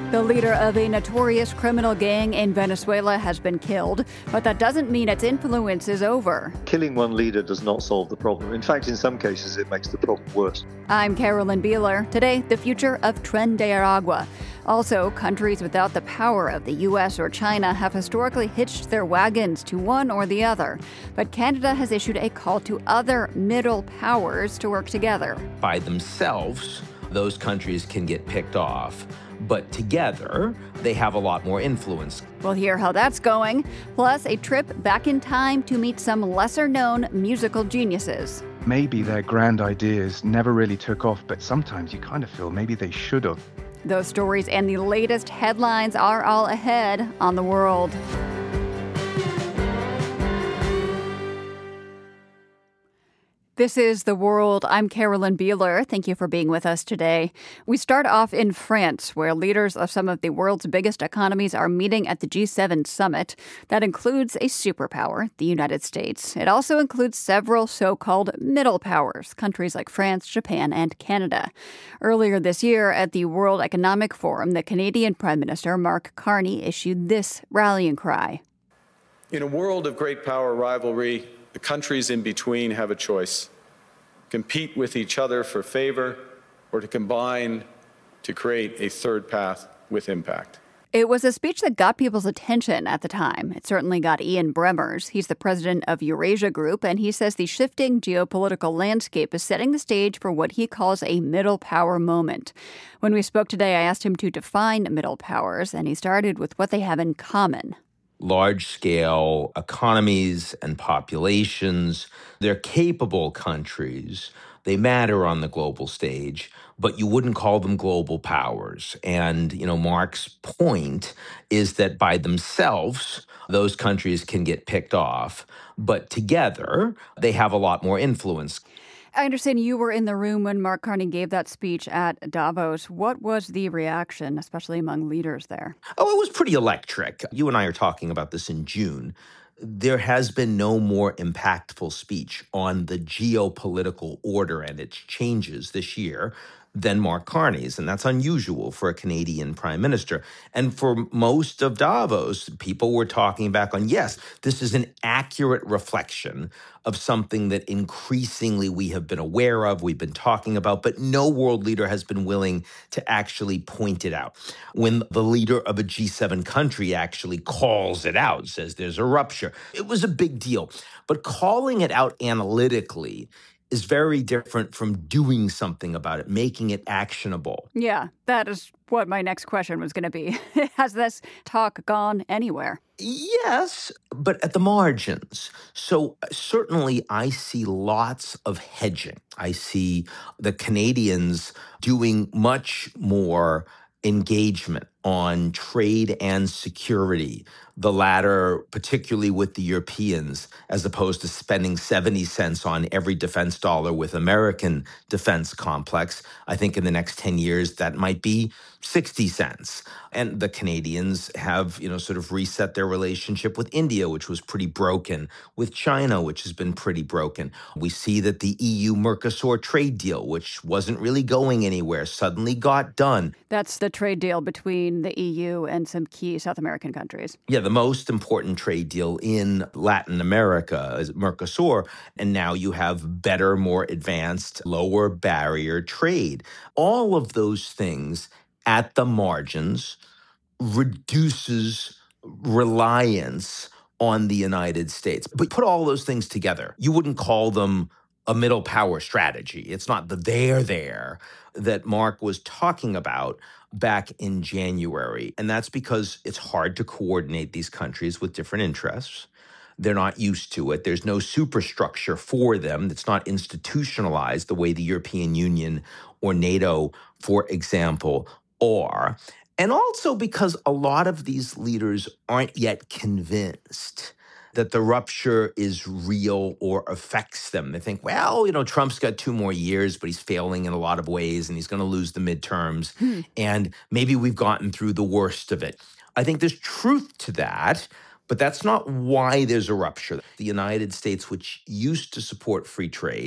The leader of a notorious criminal gang in Venezuela has been killed, but that doesn't mean its influence is over. Killing one leader does not solve the problem. In fact, in some cases, it makes the problem worse. I'm Carolyn Beeler. Today, the future of Tren de Aragua. Also, countries without the power of the U.S. or China have historically hitched their wagons to one or the other. But Canada has issued a call to other middle powers to work together. By themselves, those countries can get picked off. But together, they have a lot more influence. We'll hear how that's going, plus a trip back in time to meet some lesser-known musical geniuses. Maybe their grand ideas never really took off, but sometimes you kind of feel maybe they should have. Those stories and the latest headlines are all ahead on The World. This is The World. I'm Carolyn Beeler. Thank you for being with us today. We start off in France, where leaders of some of the world's biggest economies are meeting at the G7 summit. That includes a superpower, the United States. It also includes several so-called middle powers, countries like France, Japan, and Canada. Earlier this year at the World Economic Forum, the Canadian Prime Minister Mark Carney issued this rallying cry. In a world of great power rivalry, the countries in between have a choice: compete with each other for favor, or to combine to create a third path with impact. It was a speech that got people's attention at the time. It certainly got Ian Bremmer's. He's the president of Eurasia Group, and he says the shifting geopolitical landscape is setting the stage for what he calls a middle power moment. When we spoke today, I asked him to define middle powers, and he started with what they have in common. Large-scale economies and populations. They're capable countries. They matter on the global stage, but you wouldn't call them global powers. And, Mark's point is that by themselves, those countries can get picked off, but together, they have a lot more influence. I understand you were in the room when Mark Carney gave that speech at Davos. What was the reaction, especially among leaders there? Oh, it was pretty electric. You and I are talking about this in June. There has been no more impactful speech on the geopolitical order and its changes this year than Mark Carney's, and that's unusual for a Canadian prime minister. And for most of Davos, people were talking back on, yes, this is an accurate reflection of something that increasingly we have been aware of, we've been talking about, but no world leader has been willing to actually point it out. When the leader of a G7 country actually calls it out, says there's a rupture, it was a big deal. But calling it out analytically is very different from doing something about it, making it actionable. Yeah, that is what my next question was going to be. Has this talk gone anywhere? Yes, but at the margins. So certainly I see lots of hedging. I see the Canadians doing much more engagement on trade and security, the latter particularly with the Europeans, as opposed to spending 70 cents on every defense dollar with American defense complex. I think in the next 10 years, that might be 60 cents. And the Canadians have, sort of reset their relationship with India, which was pretty broken, with China, which has been pretty broken. We see that the EU-Mercosur trade deal, which wasn't really going anywhere, suddenly got done. That's the trade deal between the EU and some key South American countries. Yeah, the most important trade deal in Latin America is Mercosur, and now you have better, more advanced, lower barrier trade. All of those things at the margins reduces reliance on the United States. But put all those things together, you wouldn't call them a middle power strategy. It's not the there that Mark was talking about back in January. And that's because it's hard to coordinate these countries with different interests. They're not used to it. There's no superstructure for them. It's not institutionalized the way the European Union or NATO, for example, are. And also because a lot of these leaders aren't yet convinced that the rupture is real or affects them. They think, Trump's got 2 more years, but he's failing in a lot of ways, and he's going to lose the midterms. And maybe we've gotten through the worst of it. I think there's truth to that, but that's not why there's a rupture. The United States, which used to support free trade,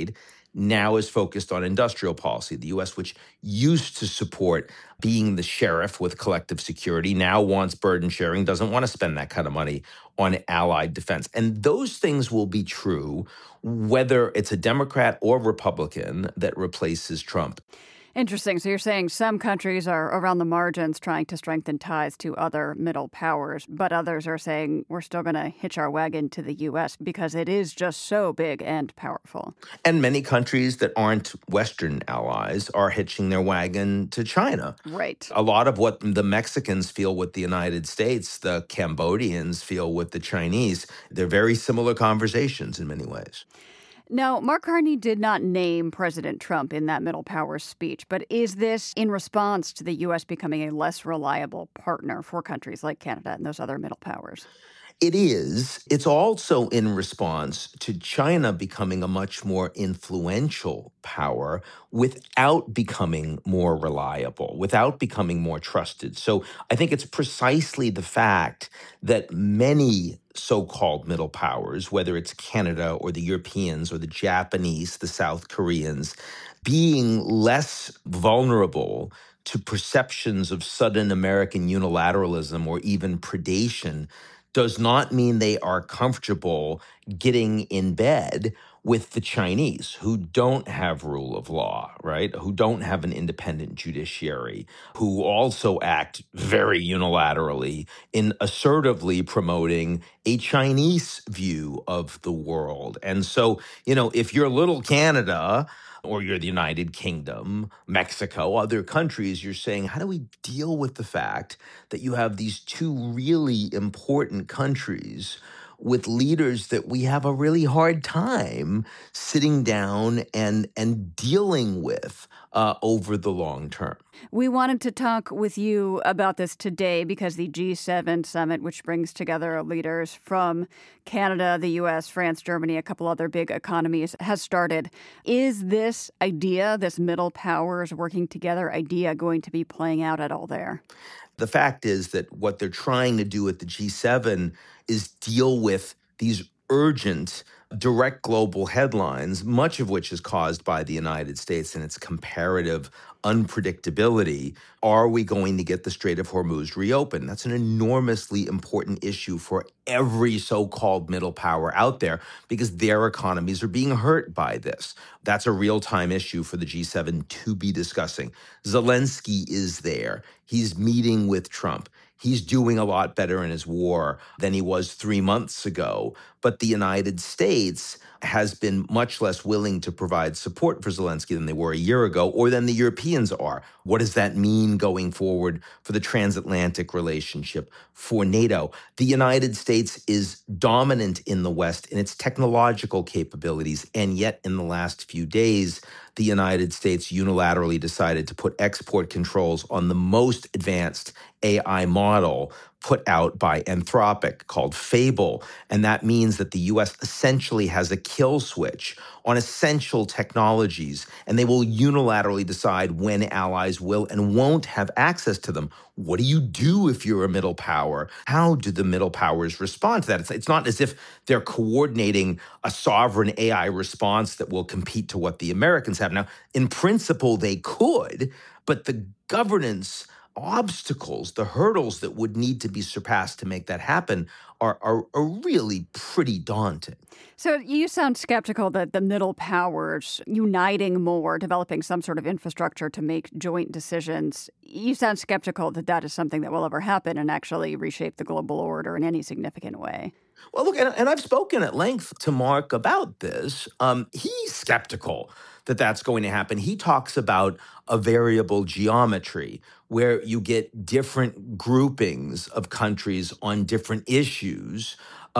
now is focused on industrial policy. The U.S., which used to support being the sheriff with collective security, now wants burden sharing, doesn't want to spend that kind of money on allied defense. And those things will be true whether it's a Democrat or Republican that replaces Trump. Interesting. So you're saying some countries are around the margins trying to strengthen ties to other middle powers, but others are saying we're still going to hitch our wagon to the U.S. because it is just so big and powerful. And many countries that aren't Western allies are hitching their wagon to China. Right. A lot of what the Mexicans feel with the United States, the Cambodians feel with the Chinese, they're very similar conversations in many ways. Now, Mark Carney did not name President Trump in that middle powers speech, but is this in response to the U.S. becoming a less reliable partner for countries like Canada and those other middle powers? It is. It's also in response to China becoming a much more influential power without becoming more reliable, without becoming more trusted. So I think it's precisely the fact that many so-called middle powers, whether it's Canada or the Europeans or the Japanese, the South Koreans, being less vulnerable to perceptions of sudden American unilateralism or even predation does not mean they are comfortable getting in bed with the Chinese, who don't have rule of law, right? Who don't have an independent judiciary, who also act very unilaterally in assertively promoting a Chinese view of the world. And so, if you're little Canada, or you're the United Kingdom, Mexico, other countries, you're saying, how do we deal with the fact that you have these two really important countries with leaders that we have a really hard time sitting down and dealing with over the long term? We wanted to talk with you about this today because the G7 summit, which brings together leaders from Canada, the U.S., France, Germany, a couple other big economies, has started. Is this idea, this middle powers working together idea, going to be playing out at all there? The fact is that what they're trying to do at the G7 is deal with these urgent, direct global headlines, much of which is caused by the United States and its comparative unpredictability. Are we going to get the Strait of Hormuz reopened? That's an enormously important issue for every so-called middle power out there because their economies are being hurt by this. That's a real-time issue for the G7 to be discussing. Zelensky is there. He's meeting with Trump. He's doing a lot better in his war than he was 3 months ago. But the United States has been much less willing to provide support for Zelensky than they were a year ago, or than the Europeans are. What does that mean going forward for the transatlantic relationship, for NATO? The United States is dominant in the West in its technological capabilities, and yet in the last few days, the United States unilaterally decided to put export controls on the most advanced AI model put out by Anthropic called Fable. And that means that the U.S. essentially has a kill switch on essential technologies, and they will unilaterally decide when allies will and won't have access to them. What do you do if you're a middle power? How do the middle powers respond to that? It's not as if they're coordinating a sovereign AI response that will compete to what the Americans have. Now, in principle, they could, but the governance obstacles, the hurdles that would need to be surpassed to make that happen are really pretty daunting. So you sound skeptical that the middle powers uniting more, developing some sort of infrastructure to make joint decisions. You sound skeptical that that is something that will ever happen and actually reshape the global order in any significant way. Well, look, and I've spoken at length to Mark about this. He's skeptical that that's going to happen. He talks about a variable geometry where you get different groupings of countries on different issues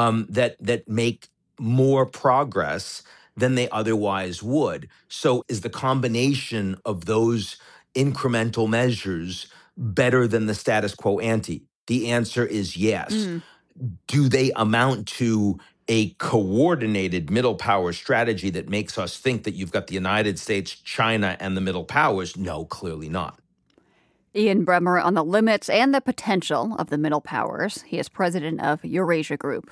that make more progress than they otherwise would. So is the combination of those incremental measures better than the status quo ante? The answer is yes. Do they amount to a coordinated middle power strategy that makes us think that you've got the United States, China, and the middle powers? No, clearly not. Ian Bremmer on the limits and the potential of the middle powers. He is president of Eurasia Group.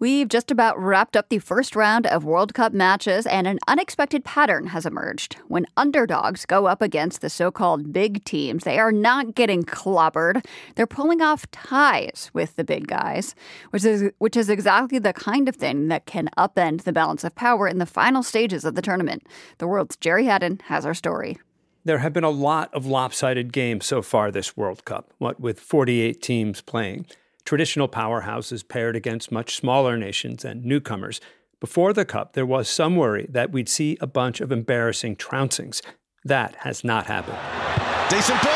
We've just about wrapped up the first round of World Cup matches, and an unexpected pattern has emerged. When underdogs go up against the so-called big teams, they are not getting clobbered. They're pulling off ties with the big guys, which is exactly the kind of thing that can upend the balance of power in the final stages of the tournament. The World's Jerry Haddon has our story. There have been a lot of lopsided games so far this World Cup, what with 48 teams playing. Traditional powerhouses paired against much smaller nations and newcomers. Before the Cup, there was some worry that we'd see a bunch of embarrassing trouncings. That has not happened. Decent ball,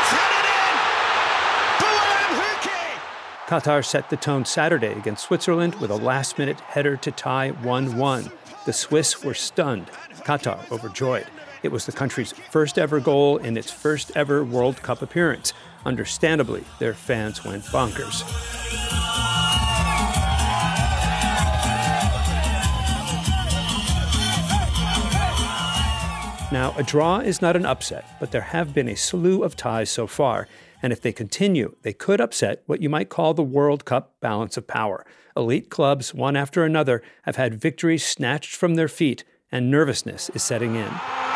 it's headed in! Qatar set the tone Saturday against Switzerland with a last-minute header to tie 1-1. The Swiss were stunned, Qatar overjoyed. It was the country's first ever goal in its first ever World Cup appearance. Understandably, their fans went bonkers. Now, a draw is not an upset, but there have been a slew of ties so far, and if they continue, they could upset what you might call the World Cup balance of power. Elite clubs, one after another, have had victories snatched from their feet, and nervousness is setting in.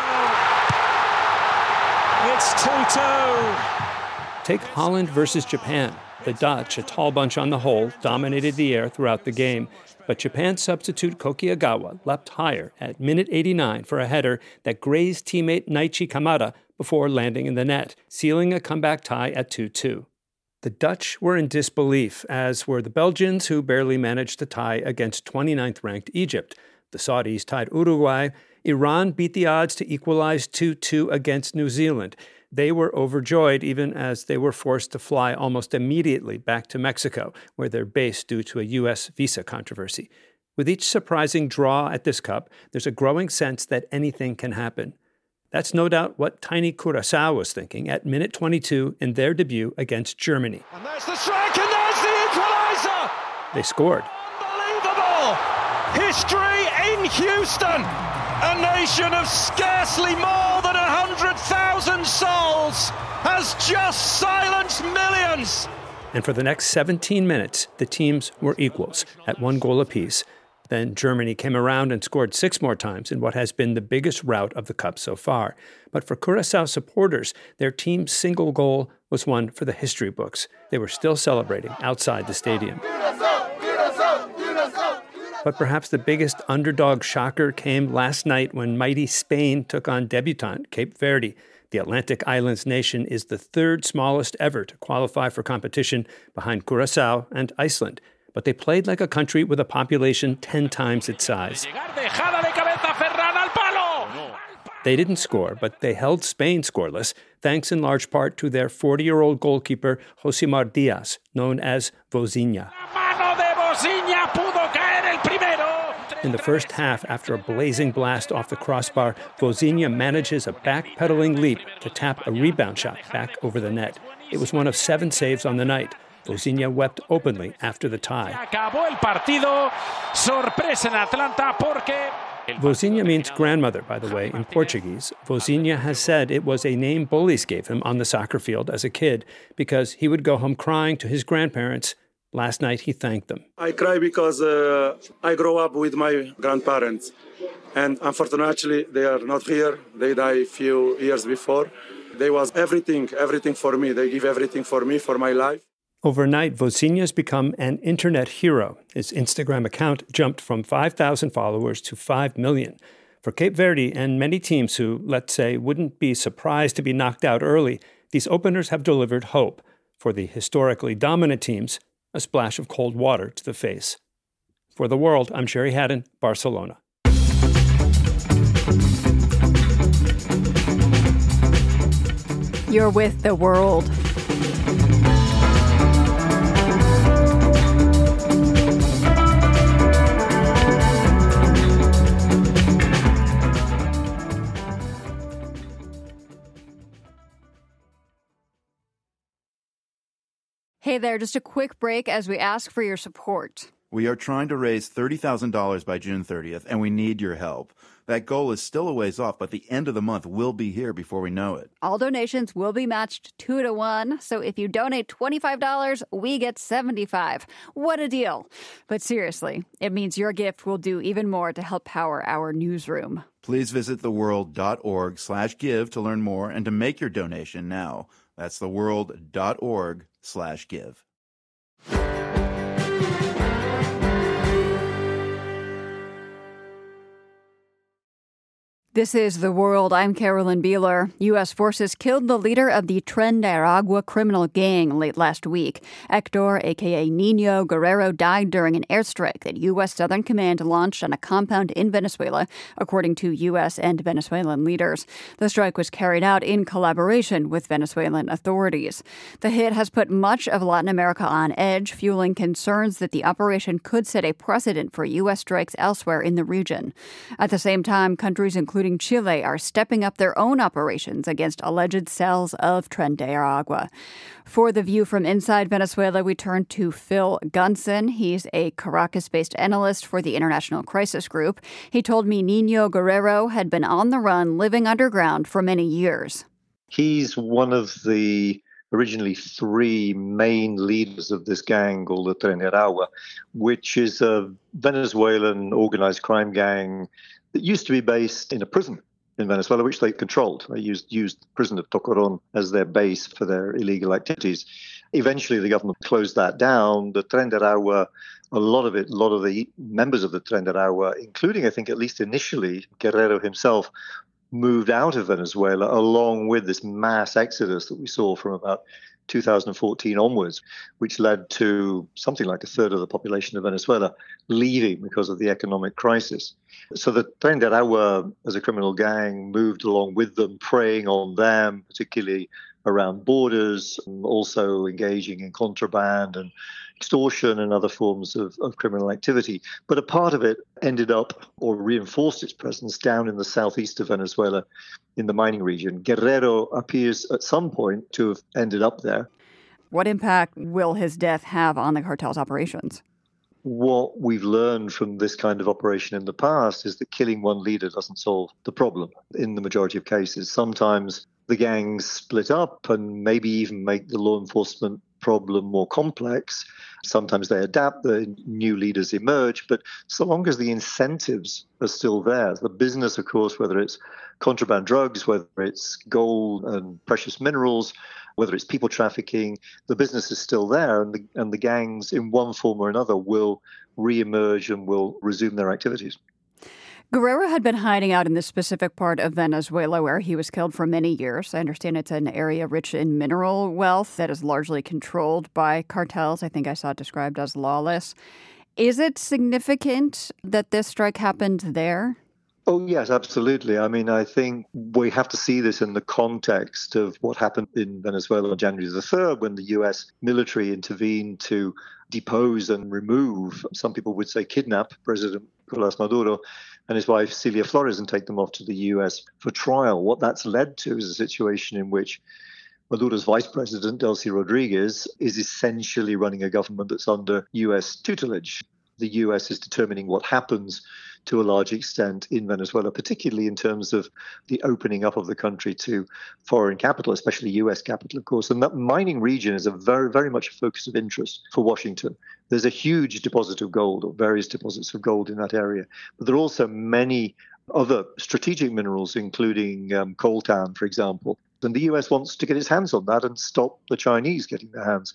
It's 2-2. Take Holland versus Japan. The Dutch, a tall bunch on the whole, dominated the air throughout the game, but Japan substitute Koki Agawa leapt higher at minute 89 for a header that grazed teammate Naichi Kamada before landing in the net, sealing a comeback tie at 2-2. The Dutch were in disbelief, as were the Belgians, who barely managed to tie against 29th-ranked Egypt. The Saudis tied Uruguay. Iran beat the odds to equalize 2-2 against New Zealand. They were overjoyed, even as they were forced to fly almost immediately back to Mexico, where they're based due to a U.S. visa controversy. With each surprising draw at this Cup, there's a growing sense that anything can happen. That's no doubt what tiny Curaçao was thinking at minute 22 in their debut against Germany. And there's the strike, and there's the equalizer! They scored. Unbelievable! History in Houston! A nation of scarcely more than 100,000 souls has just silenced millions! And for the next 17 minutes, the teams were equals at 1 goal apiece. Then Germany came around and scored 6 more times in what has been the biggest rout of the Cup so far. But for Curaçao supporters, their team's single goal was one for the history books. They were still celebrating outside the stadium. But perhaps the biggest underdog shocker came last night when mighty Spain took on debutant Cape Verde. The Atlantic Islands nation is the third smallest ever to qualify for competition behind Curaçao and Iceland. But they played like a country with a population 10 times its size. They didn't score, but they held Spain scoreless, thanks in large part to their 40-year-old goalkeeper, Josimar Diaz, known as Vozinha. In the first half, after a blazing blast off the crossbar, Vozinha manages a back-pedaling leap to tap a rebound shot back over the net. It was one of 7 saves on the night. Vozinha wept openly after the tie. Vozinha means grandmother, by the way, in Portuguese. Vozinha has said it was a name bullies gave him on the soccer field as a kid because he would go home crying to his grandparents. Last night, he thanked them. I cry because I grew up with my grandparents. And unfortunately, they are not here. They died a few years before. They was everything for me. They give everything for me, for my life. Overnight, Vozinha's become an internet hero. His Instagram account jumped from 5,000 followers to 5 million. For Cape Verde and many teams who, let's say, wouldn't be surprised to be knocked out early, these openers have delivered hope. For the historically dominant teams, a splash of cold water to the face. For The World, I'm Jerry Haddon, Barcelona. You're with The World. Hey there, just a quick break as we ask for your support. We are trying to raise $30,000 by June 30th, and we need your help. That goal is still a ways off, but the end of the month will be here before we know it. All donations will be matched 2-to-1. So if you donate $25, we get $75. What a deal. But seriously, it means your gift will do even more to help power our newsroom. Please visit theworld.org/give to learn more and to make your donation now. That's theworld.org/give. This is The World. I'm Carolyn Beeler. U.S. forces killed the leader of the Tren de Aragua criminal gang late last week. Hector, a.k.a. Nino Guerrero, died during an airstrike that U.S. Southern Command launched on a compound in Venezuela, according to U.S. and Venezuelan leaders. The strike was carried out in collaboration with Venezuelan authorities. The hit has put much of Latin America on edge, fueling concerns that the operation could set a precedent for U.S. strikes elsewhere in the region. At the same time, countries including Chile are stepping up their own operations against alleged cells of Tren de Aragua. For The View from inside Venezuela, we turn to Phil Gunson. He's a Caracas-based analyst for the International Crisis Group. He told me Nino Guerrero had been on the run, living underground for many years. He's one of the originally three main leaders of this gang called the Tren de Aragua, which is a Venezuelan organized crime gang that used to be based in a prison in Venezuela, which they controlled. They used the prison of Tocorón as their base for their illegal activities. Eventually, the government closed that down. The Tren de Aragua, a lot of the members of the Tren de Aragua, including, I think, at least initially, Guerrero himself, moved out of Venezuela along with this mass exodus that we saw from about 2014 onwards, which led to something like a third of the population of Venezuela leaving because of the economic crisis. So the Tren de Aragua, as a criminal gang, moved along with them, preying on them, particularly around borders, also engaging in contraband and extortion and other forms of criminal activity. But a part of it ended up or reinforced its presence down in the southeast of Venezuela in the mining region. Guerrero appears at some point to have ended up there. What impact will his death have on the cartel's operations? What we've learned from this kind of operation in the past is that killing one leader doesn't solve the problem in the majority of cases. Sometimes the gangs split up and maybe even make the law enforcement problem more complex. Sometimes they adapt, the new leaders emerge, but so long as the incentives are still there, the business, of course, whether it's contraband drugs, whether it's gold and precious minerals, whether it's people trafficking, the business is still there, and the gangs, in one form or another, will reemerge and will resume their activities. Guerrero had been hiding out in this specific part of Venezuela where he was killed for many years. I understand it's an area rich in mineral wealth that is largely controlled by cartels. I think I saw it described as lawless. Is it significant that this strike happened there? Oh, yes, absolutely. I mean, I think we have to see this in the context of what happened in Venezuela on January the 3rd when the U.S. military intervened to depose and remove, some people would say kidnap, President Nicolás Maduro and his wife Celia Flores and take them off to the U.S. for trial. What that's led to is a situation in which Maduro's vice president, Delcy Rodriguez, is essentially running a government that's under U.S. tutelage. The U.S. is determining what happens to a large extent in Venezuela, particularly in terms of the opening up of the country to foreign capital, especially U.S. capital, of course. And that mining region is a very, very much a focus of interest for Washington. There's a huge deposit of gold, or various deposits of gold in that area. But there are also many other strategic minerals, including coltan, for example. And the U.S. wants to get its hands on that and stop the Chinese getting their hands.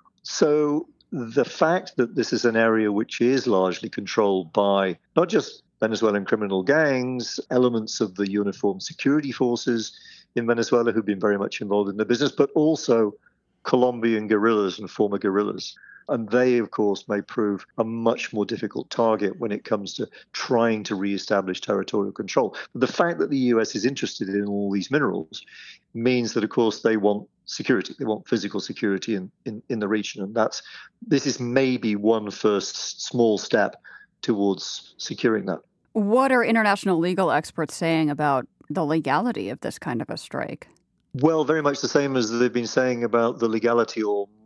So the fact that this is an area which is largely controlled by not just Venezuelan criminal gangs, elements of the uniformed security forces in Venezuela who've been very much involved in the business, but also Colombian guerrillas and former guerrillas. And they, of course, may prove a much more difficult target when it comes to trying to reestablish territorial control. But the fact that the US is interested in all these minerals means that, of course, they want security. They want physical security in the region. And this is maybe one first small step towards securing that. What are international legal experts saying about the legality of this kind of a strike? Well, very much the same as they've been saying about the legality or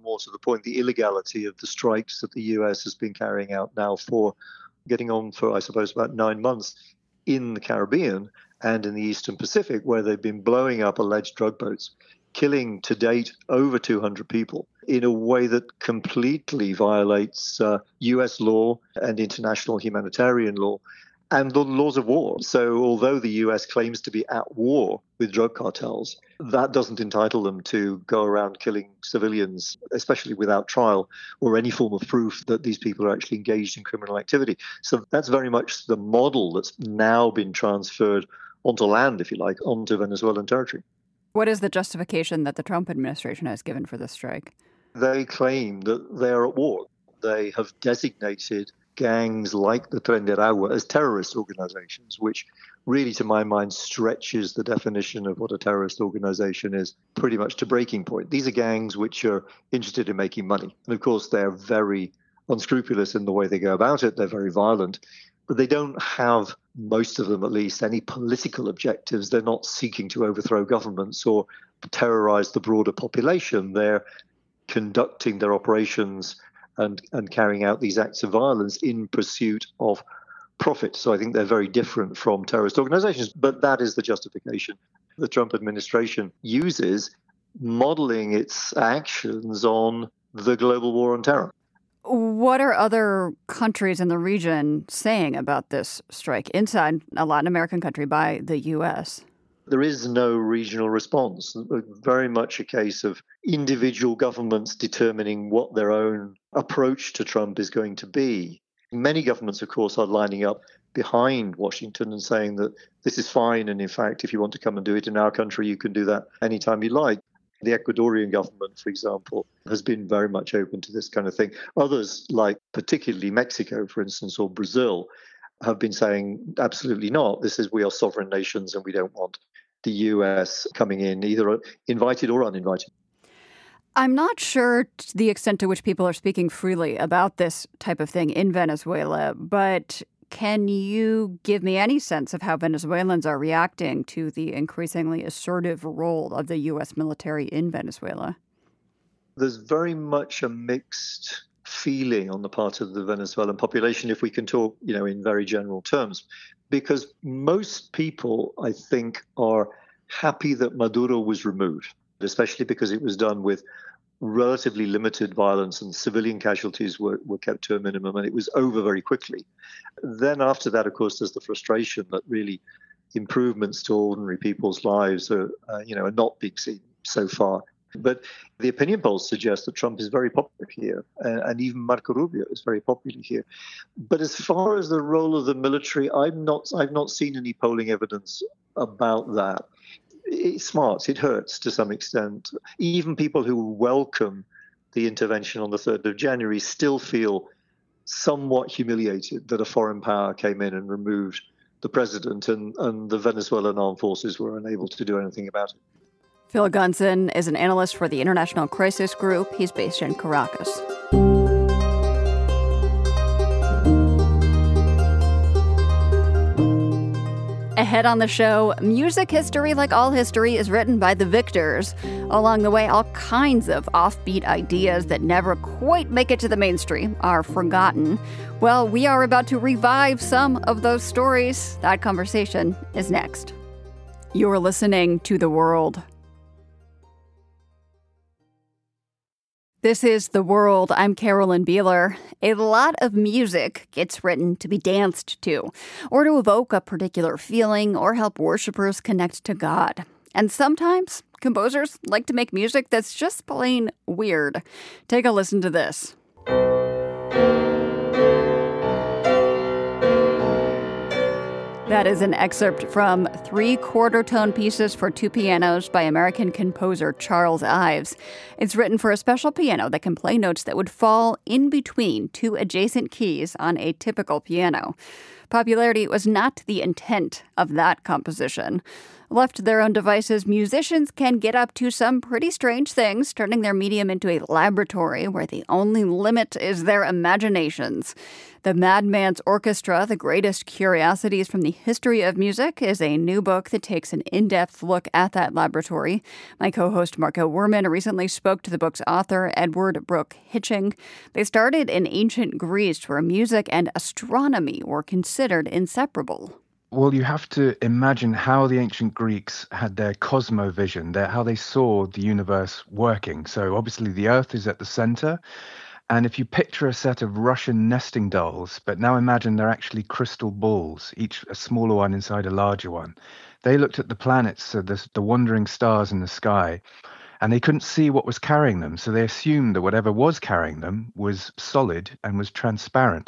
more to the point, the illegality of the strikes that the US has been carrying out now for getting on for, I suppose, about 9 months in the Caribbean and in the Eastern Pacific, where they've been blowing up alleged drug boats, killing to date over 200 people in a way that completely violates US law and international humanitarian law and the laws of war. So although the US claims to be at war with drug cartels, that doesn't entitle them to go around killing civilians, especially without trial or any form of proof that these people are actually engaged in criminal activity. So that's very much the model that's now been transferred onto land, if you like, onto Venezuelan territory. What is the justification that the Trump administration has given for this strike? They claim that they are at war. They have designated gangs like the Tren de Aragua as terrorist organizations, which really, to my mind, stretches the definition of what a terrorist organization is pretty much to breaking point. These are gangs which are interested in making money. And of course, they're very unscrupulous in the way they go about it. They're very violent. But they don't have, most of them at least, any political objectives. They're not seeking to overthrow governments or terrorize the broader population. They're conducting their operations and carrying out these acts of violence in pursuit of profit. So I think they're very different from terrorist organizations, but that is the justification the Trump administration uses, modeling its actions on the global war on terror. What are other countries in the region saying about this strike inside a Latin American country by the U.S.? There is no regional response. Very much a case of individual governments determining what their own approach to Trump is going to be. Many governments, of course, are lining up behind Washington and saying that this is fine. And in fact, if you want to come and do it in our country, you can do that anytime you like. The Ecuadorian government, for example, has been very much open to this kind of thing. Others, like particularly Mexico, for instance, or Brazil, have been saying absolutely not. We are sovereign nations and we don't want the US coming in, either invited or uninvited. I'm not sure the extent to which people are speaking freely about this type of thing in Venezuela, but can you give me any sense of how Venezuelans are reacting to the increasingly assertive role of the U.S. military in Venezuela? There's very much a mixed feeling on the part of the Venezuelan population, if we can talk, in very general terms, because most people, I think, are happy that Maduro was removed, especially because it was done with relatively limited violence and civilian casualties were kept to a minimum, and it was over very quickly. Then after that, of course, there's the frustration that really improvements to ordinary people's lives are not being seen so far. But the opinion polls suggest that Trump is very popular here, and even Marco Rubio is very popular here. But as far as the role of the military, I've not seen any polling evidence about that. It smarts, it hurts to some extent. Even people who welcome the intervention on the 3rd of January still feel somewhat humiliated that a foreign power came in and removed the president, and the Venezuelan armed forces were unable to do anything about it. Phil Gunson is an analyst for the International Crisis Group. He's based in Caracas. Ahead on the show, music history, like all history, is written by the victors. Along the way, all kinds of offbeat ideas that never quite make it to the mainstream are forgotten. Well, we are about to revive some of those stories. That conversation is next. You're listening to The World. This is The World. I'm Carolyn Beeler. A lot of music gets written to be danced to, or to evoke a particular feeling, or help worshipers connect to God. And sometimes composers like to make music that's just plain weird. Take a listen to this. That is an excerpt from 3 quarter-tone pieces for 2 pianos by American composer Charles Ives. It's written for a special piano that can play notes that would fall in between 2 adjacent keys on a typical piano. popularity was not the intent of that composition. Left to their own devices, musicians can get up to some pretty strange things, turning their medium into a laboratory where the only limit is their imaginations. The Madman's Orchestra, The Greatest Curiosities from the History of Music, is a new book that takes an in-depth look at that laboratory. My co-host Marco Werman recently spoke to the book's author, Edward Brooke Hitching. They started in ancient Greece, where music and astronomy were considered inseparable. Well, you have to imagine how the ancient Greeks had their cosmovision, how they saw the universe working. So obviously the Earth is at the center. And if you picture a set of Russian nesting dolls, but now imagine they're actually crystal balls, each a smaller one inside a larger one. They looked at the planets, so the wandering stars in the sky, and they couldn't see what was carrying them. So they assumed that whatever was carrying them was solid and was transparent.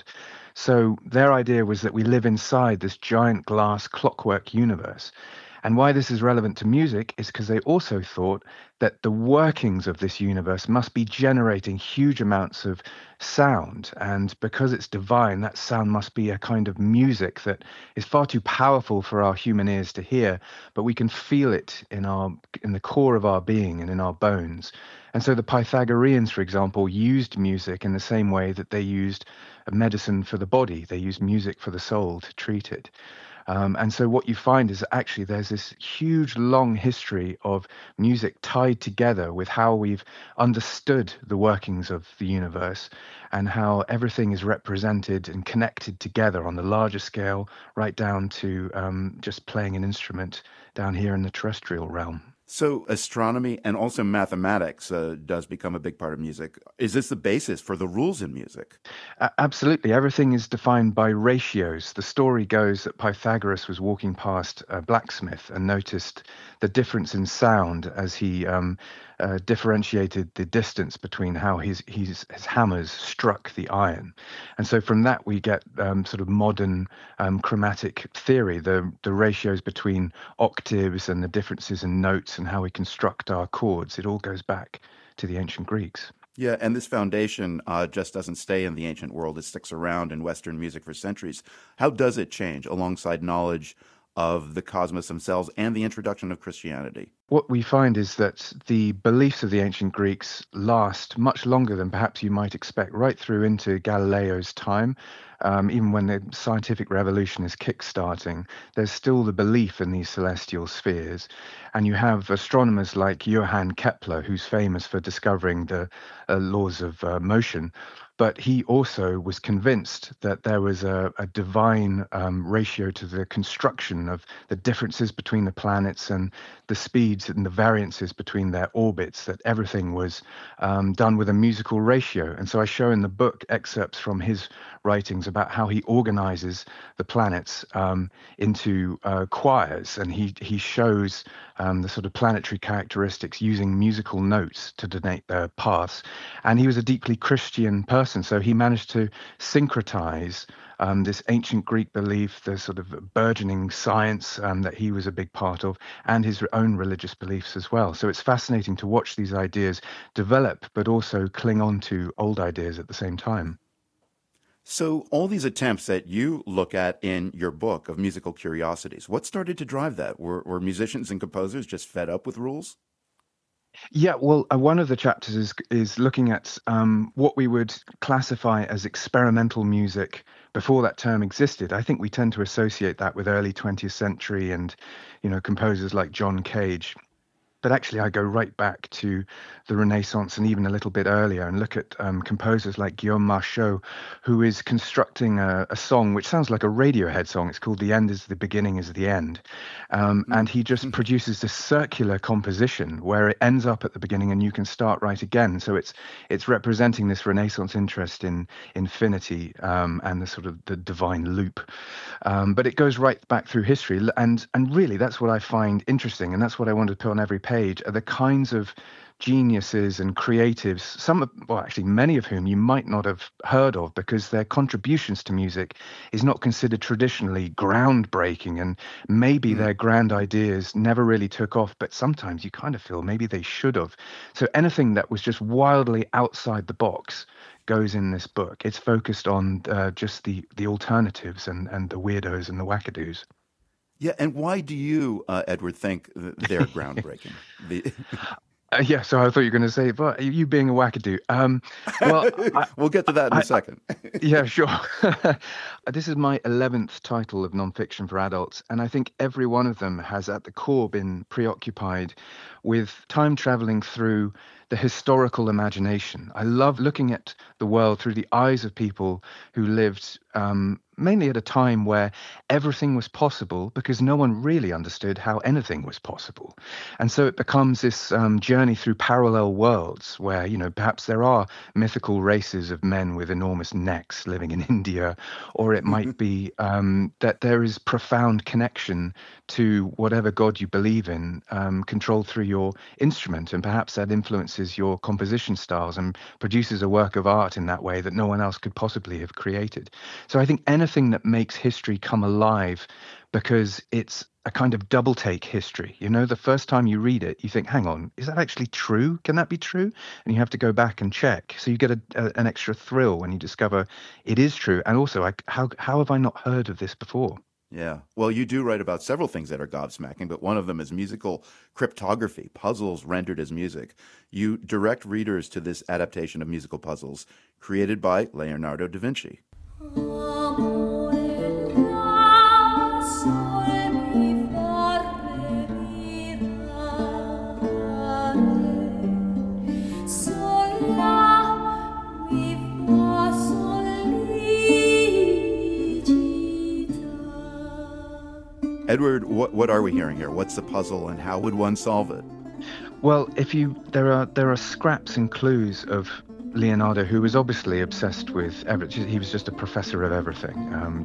So their idea was that we live inside this giant glass clockwork universe. And why this is relevant to music is because they also thought that the workings of this universe must be generating huge amounts of sound. And because it's divine, that sound must be a kind of music that is far too powerful for our human ears to hear, but we can feel it in the core of our being and in our bones. And so the Pythagoreans, for example, used music in the same way that they used a medicine for the body. They used music for the soul to treat it. And so what you find is that actually there's this huge, long history of music tied together with how we've understood the workings of the universe and how everything is represented and connected together on the larger scale, right down to just playing an instrument down here in the terrestrial realm. So astronomy and also mathematics does become a big part of music. Is this the basis for the rules in music? Absolutely. Everything is defined by ratios. The story goes that Pythagoras was walking past a blacksmith and noticed the difference in sound as he differentiated the distance between how his hammers struck the iron. And so from that we get sort of modern chromatic theory, the ratios between octaves and the differences in notes and how we construct our chords. It all goes back to the ancient Greeks. Yeah, and this foundation just doesn't stay in the ancient world. It sticks around in Western music for centuries. How does it change alongside knowledge of the cosmos themselves and the introduction of Christianity? What we find is that the beliefs of the ancient Greeks last much longer than perhaps you might expect, right through into Galileo's time. Even when the scientific revolution is kick-starting, there's still the belief in these celestial spheres. And you have astronomers like Johann Kepler, who's famous for discovering the laws of motion. But he also was convinced that there was a divine ratio to the construction of the differences between the planets and the speeds and the variances between their orbits, that everything was done with a musical ratio. And so I show in the book excerpts from his writings about how he organizes the planets into choirs, and he shows the sort of planetary characteristics using musical notes to denote their paths. And he was a deeply Christian person, so he managed to syncretize this ancient Greek belief, the sort of burgeoning science that he was a big part of, and his own religious beliefs as well. So it's fascinating to watch these ideas develop, but also cling on to old ideas at the same time. So all these attempts that you look at in your book of musical curiosities, what started to drive that? Were musicians and composers just fed up with rules? Yeah, well, one of the chapters is looking at what we would classify as experimental music before that term existed. I think we tend to associate that with early 20th century and, composers like John Cage. But actually, I go right back to the Renaissance and even a little bit earlier and look at composers like Guillaume Marchot, who is constructing a song which sounds like a Radiohead song. It's called The End is the Beginning is the End. And he just produces this circular composition where it ends up at the beginning and you can start right again. So it's representing this Renaissance interest in infinity and the sort of the divine loop. But it goes right back through history. And really, that's what I find interesting. And that's what I want to put on every page, are the kinds of geniuses and creatives, many of whom you might not have heard of because their contributions to music is not considered traditionally groundbreaking, and maybe their grand ideas never really took off, but sometimes you kind of feel maybe they should have. So anything that was just wildly outside the box goes in this book. It's focused on just the alternatives and the weirdos and the wackadoos. Yeah, and why do you, Edward, think they're groundbreaking? Yeah, so I thought you were going to say, but you being a wackadoo. Well, we'll get to that in a second. Yeah, sure. This is my 11th title of nonfiction for adults, and I think every one of them has at the core been preoccupied with time traveling through the historical imagination. I love looking at the world through the eyes of people who lived mainly at a time where everything was possible because no one really understood how anything was possible. And so it becomes this journey through parallel worlds where, perhaps there are mythical races of men with enormous necks living in India, or it might be that there is profound connection to whatever God you believe in, controlled through your instrument, and perhaps that influences your composition styles and produces a work of art in that way that no one else could possibly have created. So I think anything that makes history come alive because it's a kind of double take history. The first time you read it, you think, hang on, is that actually true? Can that be true? And you have to go back and check. So you get an extra thrill when you discover it is true. And also, how have I not heard of this before? Yeah. Well, you do write about several things that are gobsmacking, but one of them is musical cryptography, puzzles rendered as music. You direct readers to this adaptation of musical puzzles created by Leonardo da Vinci. Edward, what are we hearing here? What's the puzzle, and how would one solve it? Well, there are scraps and clues of Leonardo, who was obviously obsessed with everything. He was just a professor of everything.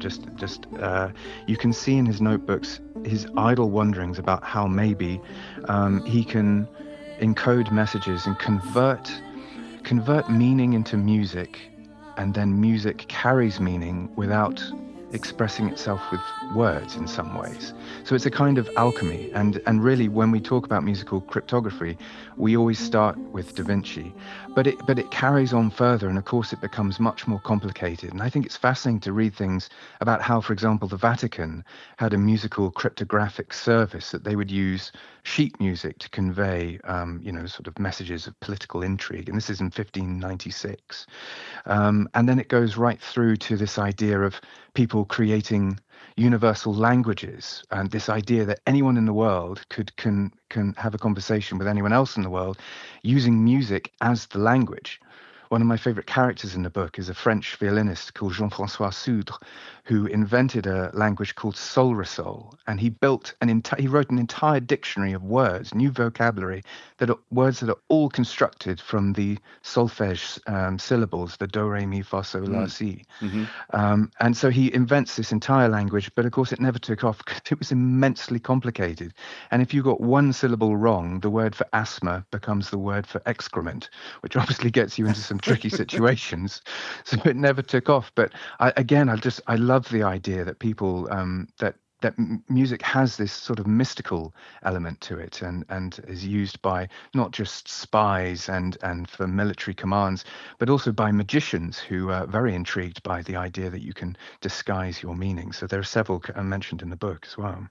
You can see in his notebooks his idle wonderings about how maybe he can encode messages and convert meaning into music, and then music carries meaning without expressing itself with words in some ways. So it's a kind of alchemy, and really when we talk about musical cryptography, we always start with Da Vinci, but it carries on further, and of course it becomes much more complicated. And I think it's fascinating to read things about how, for example, the Vatican had a musical cryptographic service that they would use sheet music to convey sort of messages of political intrigue, and this is in 1596. And then it goes right through to this idea of people creating universal languages, and this idea that anyone in the world can have a conversation with anyone else in the world using music as the language. One of my favorite characters in the book is a French violinist called Jean-François Soudre, who invented a language called Solresol, and he wrote an entire dictionary of words, new vocabulary, words that are all constructed from the solfège syllables, the do, re, mi, fa, sol, la, si. Mm-hmm. And so he invents this entire language, but of course it never took off because it was immensely complicated. And if you got one syllable wrong, the word for asthma becomes the word for excrement, which obviously gets you into some tricky situations. So it never took off. But I love the idea that people that music has this sort of mystical element to it, and is used by not just spies and for military commands, but also by magicians who are very intrigued by the idea that you can disguise your meaning. So there are several mentioned in the book as well.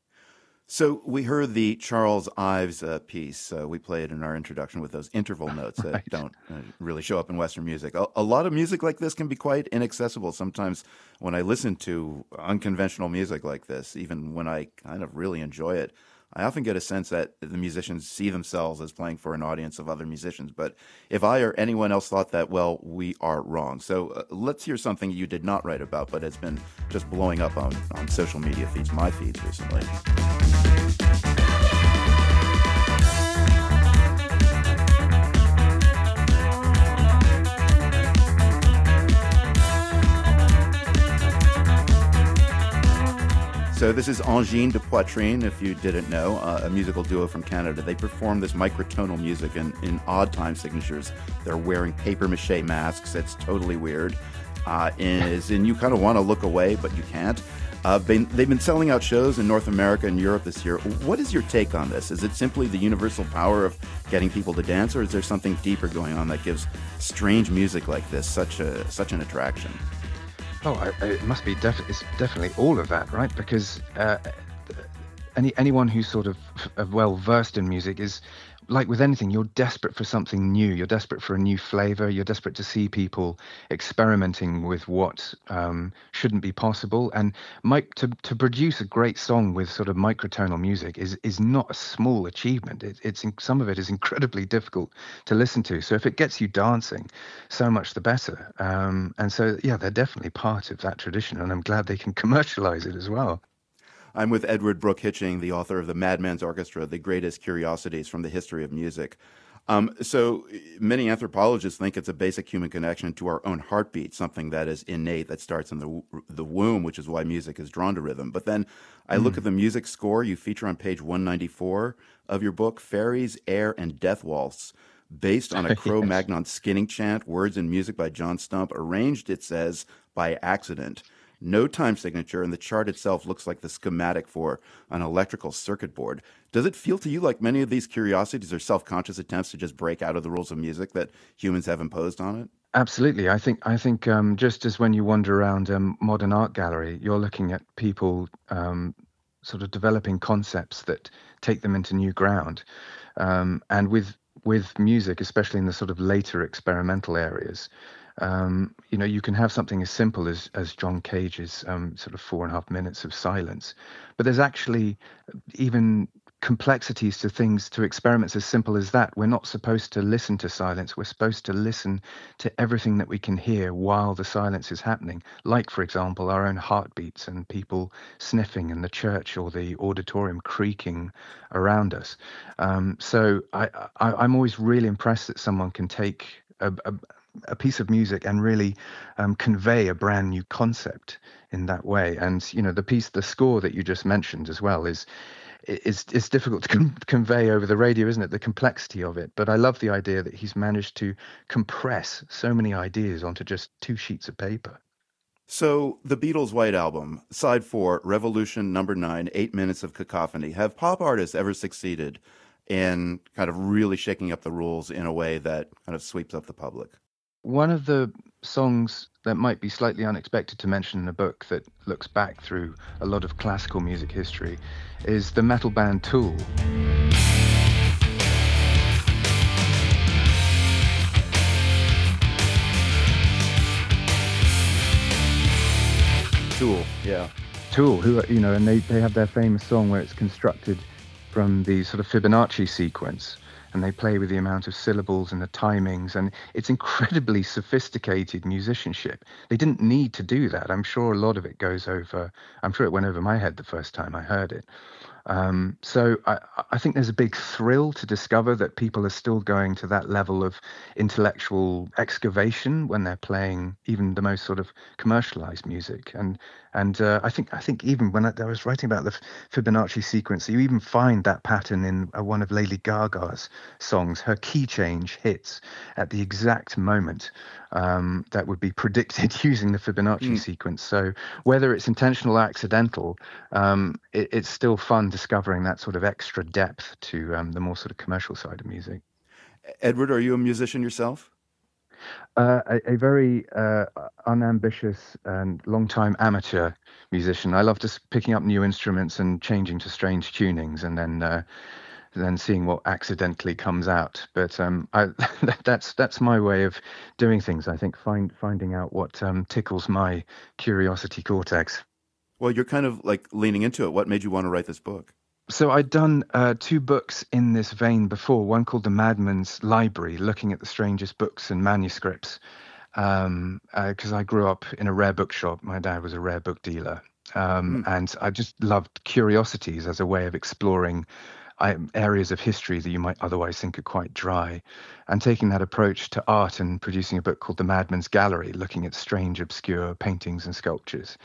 So we heard the Charles Ives piece. We play it in our introduction with those interval notes that don't really show up in Western music. A lot of music like this can be quite inaccessible. Sometimes when I listen to unconventional music like this, even when I kind of really enjoy it, I often get a sense that the musicians see themselves as playing for an audience of other musicians. But if I or anyone else thought that, well, we are wrong. So let's hear something you did not write about, but has been just blowing up on social media feeds, my feeds recently. So this is Angine de Poitrine, if you didn't know, a musical duo from Canada. They perform this microtonal music in odd time signatures. They're wearing papier-mâché masks. It's totally weird. and you kind of want to look away, but you can't. They've been selling out shows in North America and Europe this year. What is your take on this? Is it simply the universal power of getting people to dance, or is there something deeper going on that gives strange music like this such an attraction? Oh, it must be it's definitely all of that, right? Because anyone who's sort of well versed in music is, like with anything, you're desperate for something new. You're desperate for a new flavor. You're desperate to see people experimenting with what shouldn't be possible. And to produce a great song with sort of microtonal music is not a small achievement. Some of it is incredibly difficult to listen to. So if it gets you dancing, so much the better. And so, yeah, they're definitely part of that tradition, and I'm glad they can commercialize it as well. I'm with Edward Brooke Hitching, the author of The Madman's Orchestra, The Greatest Curiosities from the History of Music. So many anthropologists think it's a basic human connection to our own heartbeat, something that is innate, that starts in the womb, which is why music is drawn to rhythm. But then I look at the music score you feature on page 194 of your book, Fairies, Air, and Death Waltz, based on a Cro-Magnon skinning chant, words and music by John Stump, arranged, it says, by accident. No time signature, and the chart itself looks like the schematic for an electrical circuit board. Does it feel to you like many of these curiosities are self-conscious attempts to just break out of the rules of music that humans have imposed on it? Absolutely. I think just as when you wander around a modern art gallery, you're looking at people sort of developing concepts that take them into new ground. And with music, especially in the sort of later experimental areas, you can have something as simple as John Cage's sort of 4.5 minutes of silence, but there's actually even complexities to experiments as simple as that. We're not supposed to listen to silence. We're supposed to listen to everything that we can hear while the silence is happening, like, for example, our own heartbeats and people sniffing in the church or the auditorium creaking around us. So I'm always really impressed that someone can take a piece of music and really convey a brand new concept in that way. And the score that you just mentioned as well is difficult to convey over the radio, isn't it? The complexity of it. But I love the idea that he's managed to compress so many ideas onto just 2 sheets of paper. So the Beatles' White Album, side 4, Revolution number 9, 8 minutes of cacophony. Have pop artists ever succeeded in kind of really shaking up the rules in a way that kind of sweeps up the public? One of the songs that might be slightly unexpected to mention in a book that looks back through a lot of classical music history is the metal band Tool. Tool, yeah. Tool, who and they have their famous song where it's constructed from the sort of Fibonacci sequence. And they play with the amount of syllables and the timings, and it's incredibly sophisticated musicianship. They didn't need to do that. I'm sure a lot of it went over my head the first time I heard it. So I think there's a big thrill to discover that people are still going to that level of intellectual excavation when they're playing even the most sort of commercialized music. And I think even when I was writing about the Fibonacci sequence, you even find that pattern in one of Lady Gaga's songs. Her key change hits at the exact moment that would be predicted using the Fibonacci sequence. So whether it's intentional or accidental, it's still fun discovering that sort of extra depth to the more sort of commercial side of music. Edward, are you a musician yourself? A very unambitious and long-time amateur musician. I love just picking up new instruments and changing to strange tunings, and then seeing what accidentally comes out. But that's my way of doing things. I think finding out what tickles my curiosity cortex. Well, you're kind of like leaning into it. What made you want to write this book? So I'd done 2 books in this vein before, one called The Madman's Library, looking at the strangest books and manuscripts, because I grew up in a rare bookshop. My dad was a rare book dealer, and I just loved curiosities as a way of exploring areas of history that you might otherwise think are quite dry, and taking that approach to art and producing a book called The Madman's Gallery, looking at strange, obscure paintings and sculptures.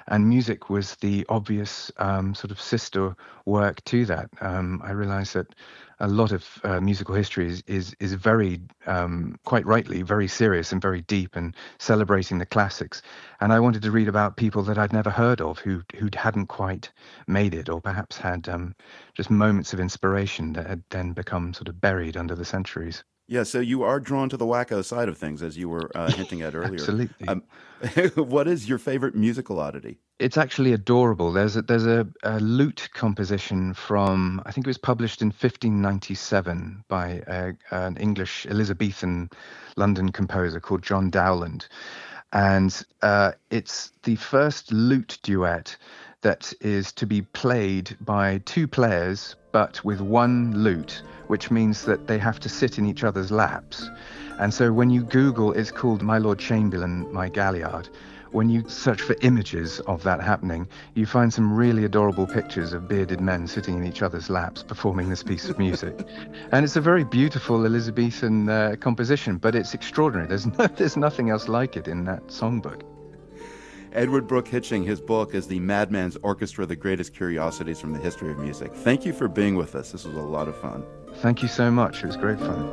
And music was the obvious sort of sister work to that. I realized that a lot of musical history is very, quite rightly, very serious and very deep and celebrating the classics. And I wanted to read about people that I'd never heard of who hadn't quite made it, or perhaps had just moments of inspiration that had then become sort of buried under the centuries. Yeah, so you are drawn to the wacko side of things, as you were hinting at earlier. Absolutely. What is your favorite musical oddity? It's actually adorable. There's a lute composition from, I think it was published in 1597 by an English Elizabethan London composer called John Dowland. And it's the first lute duet that is to be played by two players, but with one lute, which means that they have to sit in each other's laps. And so when you Google, it's called My Lord Chamberlain, My Galliard. When you search for images of that happening, you find some really adorable pictures of bearded men sitting in each other's laps performing this piece of music. And it's a very beautiful Elizabethan composition, but it's extraordinary. There's nothing else like it in that songbook. Edward Brooke Hitching, his book is The Madman's Orchestra, The Greatest Curiosities from the History of Music. Thank you for being with us. This was a lot of fun. Thank you so much. It was great fun.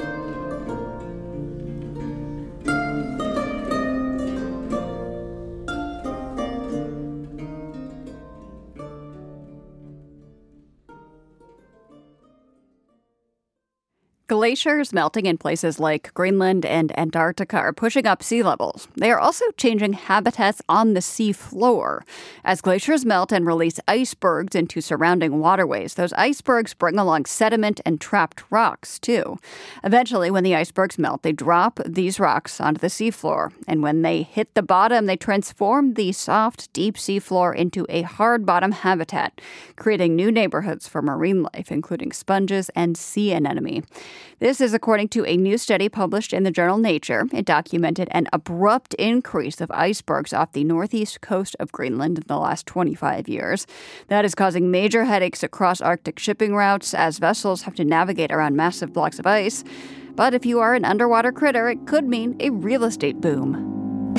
Glaciers melting in places like Greenland and Antarctica are pushing up sea levels. They are also changing habitats on the sea floor. As glaciers melt and release icebergs into surrounding waterways, those icebergs bring along sediment and trapped rocks, too. Eventually, when the icebergs melt, they drop these rocks onto the seafloor. And when they hit the bottom, they transform the soft, deep seafloor into a hard bottom habitat, creating new neighborhoods for marine life, including sponges and sea anemone. This is according to a new study published in the journal Nature. It documented an abrupt increase of icebergs off the northeast coast of Greenland in the last 25 years. That is causing major headaches across Arctic shipping routes as vessels have to navigate around massive blocks of ice. But if you are an underwater critter, it could mean a real estate boom.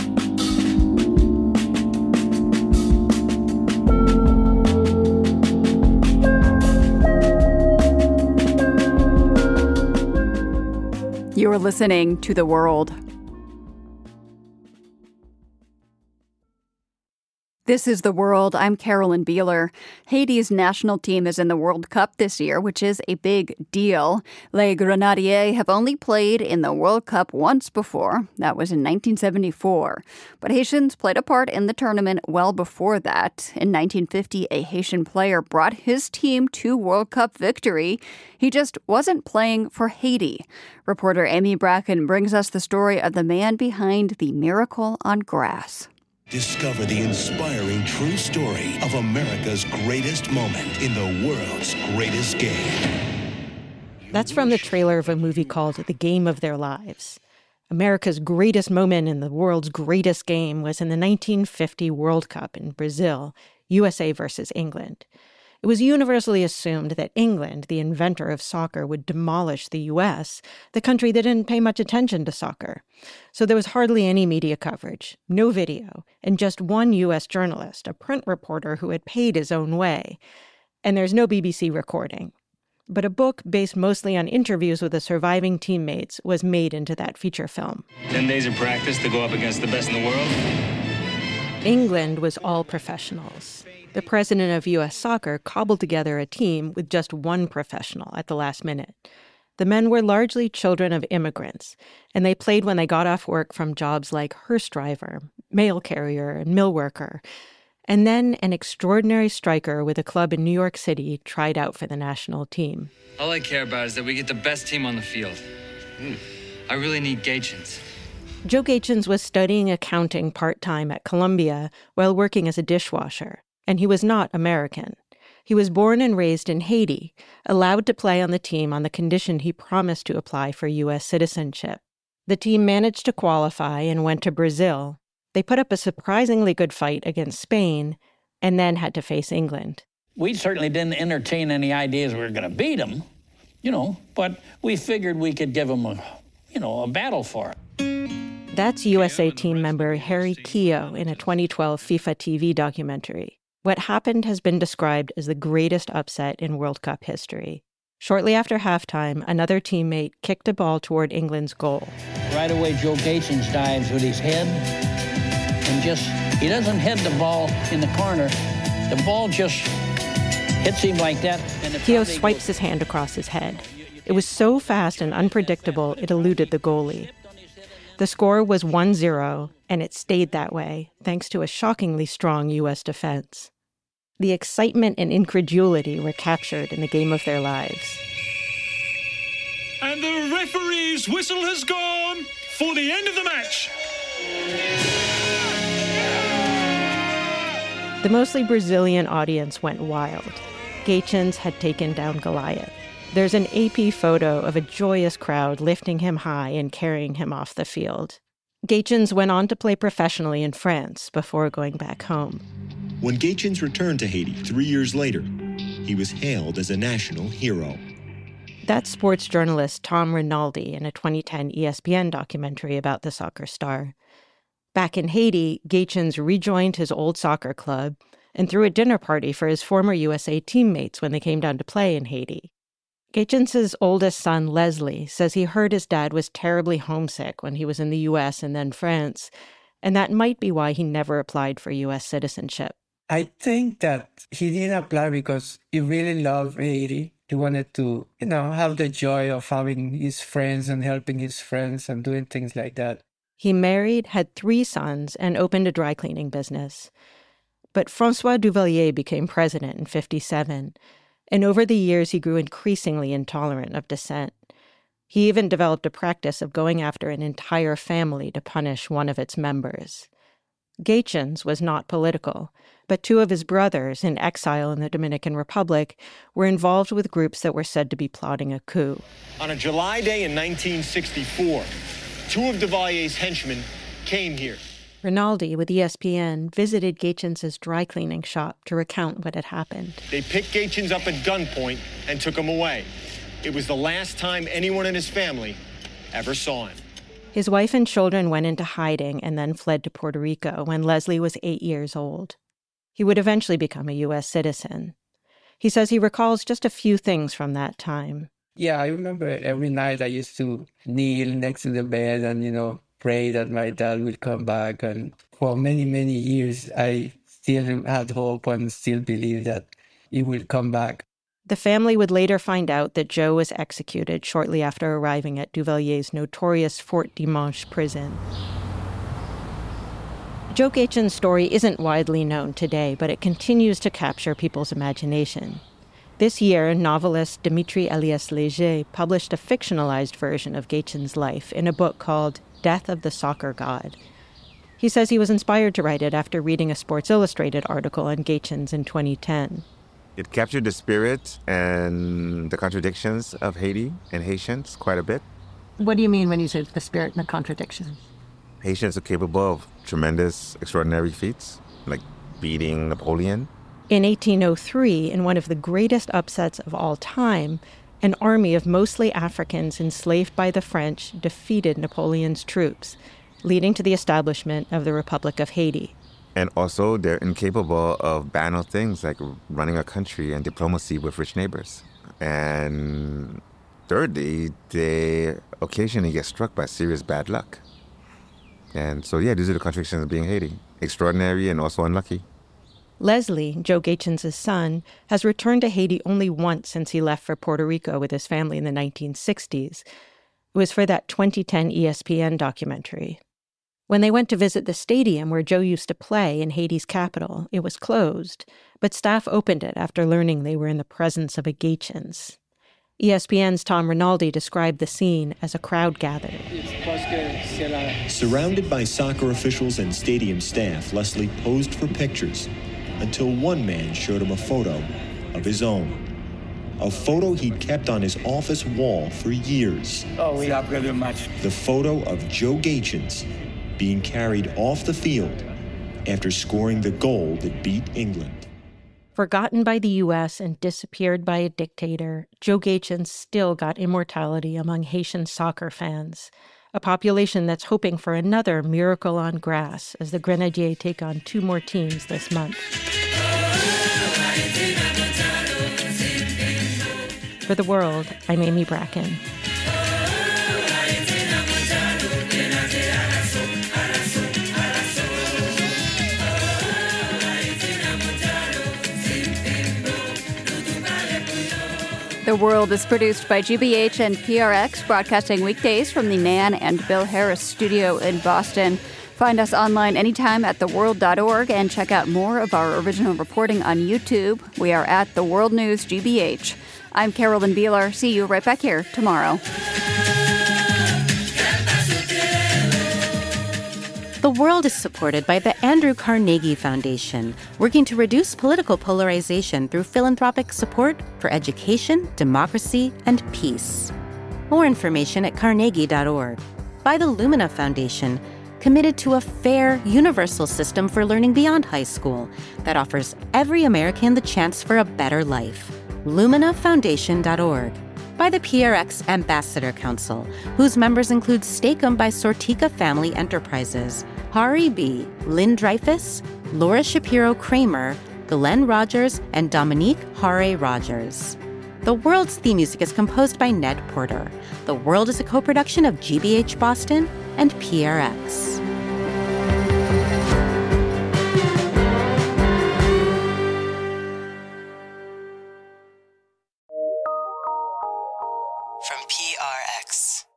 You are listening to The World. This is The World. I'm Carolyn Beeler. Haiti's national team is in the World Cup this year, which is a big deal. Les Grenadiers have only played in the World Cup once before. That was in 1974. But Haitians played a part in the tournament well before that. In 1950, a Haitian player brought his team to World Cup victory. He just wasn't playing for Haiti. Reporter Amy Bracken brings us the story of the man behind the miracle on grass. Discover the inspiring true story of America's greatest moment in the world's greatest game. That's from the trailer of a movie called The Game of Their Lives. America's greatest moment in the world's greatest game was in the 1950 World Cup in Brazil, USA versus England. It was universally assumed that England, the inventor of soccer, would demolish the U.S., the country that didn't pay much attention to soccer. So there was hardly any media coverage, no video, and just one U.S. journalist, a print reporter who had paid his own way. And there's no BBC recording. But a book based mostly on interviews with the surviving teammates was made into that feature film. 10 days of practice to go up against the best in the world. England was all professionals. The president of U.S. Soccer cobbled together a team with just one professional at the last minute. The men were largely children of immigrants, and they played when they got off work from jobs like hearse driver, mail carrier, and mill worker. And then an extraordinary striker with a club in New York City tried out for the national team. All I care about is that we get the best team on the field. I really need Gaetjens. Joe Gaetjens was studying accounting part-time at Columbia while working as a dishwasher. And he was not American. He was born and raised in Haiti, allowed to play on the team on the condition he promised to apply for U.S. citizenship. The team managed to qualify and went to Brazil. They put up a surprisingly good fight against Spain and then had to face England. We certainly didn't entertain any ideas we were going to beat them, but we figured we could give them a battle for it. That's USA team member Harry Keogh in a 2012 FIFA TV documentary. What happened has been described as the greatest upset in World Cup history. Shortly after halftime, another teammate kicked a ball toward England's goal. Right away, Joe Gaetjens dives with his head and he doesn't head the ball in the corner. The ball just hits him like that. Keogh swipes his hand across his head. It was so fast and unpredictable, it eluded the goalie. The score was 1-0, and it stayed that way, thanks to a shockingly strong U.S. defense. The excitement and incredulity were captured in the game of their lives. And the referee's whistle has gone for the end of the match. The mostly Brazilian audience went wild. Gaetjens had taken down Goliath. There's an AP photo of a joyous crowd lifting him high and carrying him off the field. Gaetjens went on to play professionally in France before going back home. When Gaetjens returned to Haiti 3 years later, he was hailed as a national hero. That's sports journalist Tom Rinaldi in a 2010 ESPN documentary about the soccer star. Back in Haiti, Gaetjens rejoined his old soccer club and threw a dinner party for his former USA teammates when they came down to play in Haiti. Gaetjens' oldest son, Leslie, says he heard his dad was terribly homesick when he was in the U.S. and then France, and that might be why he never applied for U.S. citizenship. I think that he didn't apply because he really loved Haiti. He wanted to, have the joy of having his friends and helping his friends and doing things like that. He married, had 3 sons, and opened a dry cleaning business. But François Duvalier became president in 1957. And over the years, he grew increasingly intolerant of dissent. He even developed a practice of going after an entire family to punish one of its members. Gaetjens was not political, but 2 of his brothers, in exile in the Dominican Republic, were involved with groups that were said to be plotting a coup. On a July day in 1964, 2 of Duvalier's henchmen came here. Rinaldi, with ESPN, visited Gaetjens' dry cleaning shop to recount what had happened. They picked Gaetjens up at gunpoint and took him away. It was the last time anyone in his family ever saw him. His wife and children went into hiding and then fled to Puerto Rico when Leslie was 8 years old. He would eventually become a U.S. citizen. He says he recalls just a few things from that time. Yeah, I remember every night I used to kneel next to the bed and, pray that my dad will come back. And for many, many years, I still had hope and still believe that he will come back. The family would later find out that Joe was executed shortly after arriving at Duvalier's notorious Fort Dimanche prison. Joe Gaetjens' story isn't widely known today, but it continues to capture people's imagination. This year, novelist Dimitri Elias-Léger published a fictionalized version of Gaetjens' life in a book called Death of the Soccer God. He says he was inspired to write it after reading a Sports Illustrated article on Gaetjens in 2010. It captured the spirit and the contradictions of Haiti and Haitians quite a bit. What do you mean when you say the spirit and the contradictions? Haitians are capable of tremendous, extraordinary feats, like beating Napoleon. In 1803, in one of the greatest upsets of all time, an army of mostly Africans enslaved by the French defeated Napoleon's troops, leading to the establishment of the Republic of Haiti. And also, they're incapable of banal things like running a country and diplomacy with rich neighbors. And thirdly, they occasionally get struck by serious bad luck. And so, these are the contradictions of being Haiti. Extraordinary and also unlucky. Leslie, Joe Gaetjens' son, has returned to Haiti only once since he left for Puerto Rico with his family in the 1960s. It was for that 2010 ESPN documentary. When they went to visit the stadium where Joe used to play in Haiti's capital, it was closed, but staff opened it after learning they were in the presence of a Gaetjens. ESPN's Tom Rinaldi described the scene as a crowd gathered. Surrounded by soccer officials and stadium staff, Leslie posed for pictures until one man showed him a photo of his own. A photo he'd kept on his office wall for years. The photo of Joe Gaetjens being carried off the field after scoring the goal that beat England. Forgotten by the U.S. and disappeared by a dictator, Joe Gaetjens still got immortality among Haitian soccer fans, a population that's hoping for another miracle on grass as the Grenadiers take on 2 more teams this month. For The World, I'm Amy Bracken. The World is produced by GBH and PRX, broadcasting weekdays from the Nan and Bill Harris studio in Boston. Find us online anytime at theworld.org and check out more of our original reporting on YouTube. We are at The World News GBH. I'm Carolyn Beeler. See you right back here tomorrow. The World is supported by the Andrew Carnegie Foundation, working to reduce political polarization through philanthropic support for education, democracy, and peace. More information at carnegie.org. By the Lumina Foundation, committed to a fair, universal system for learning beyond high school that offers every American the chance for a better life. LuminaFoundation.org. By the PRX Ambassador Council, whose members include Steak-umm by Sortika Family Enterprises, Hari B., Lynn Dreyfus, Laura Shapiro-Kramer, Glenn Rogers, and Dominique Hare Rogers. The World's theme music is composed by Ned Porter. The World is a co-production of GBH Boston and PRX. From PRX.